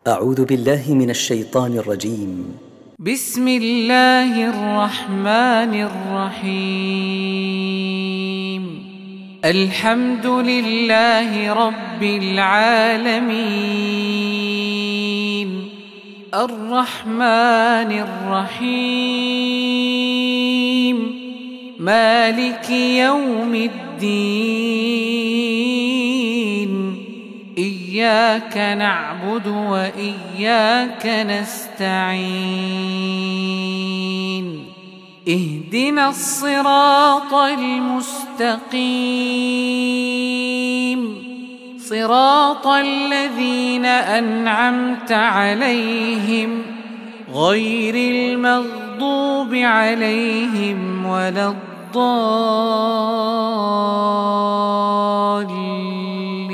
أعوذ بالله من الشيطان الرجيم. بسم الله الرحمن الرحيم. الحمد لله رب العالمين، الرحمن الرحيم، مالك يوم الدين. إياك نعبد وإياك نستعين. اهدنا الصراط المستقيم، صراط الذين أنعمت عليهم غير المغضوب عليهم ولا الضالين.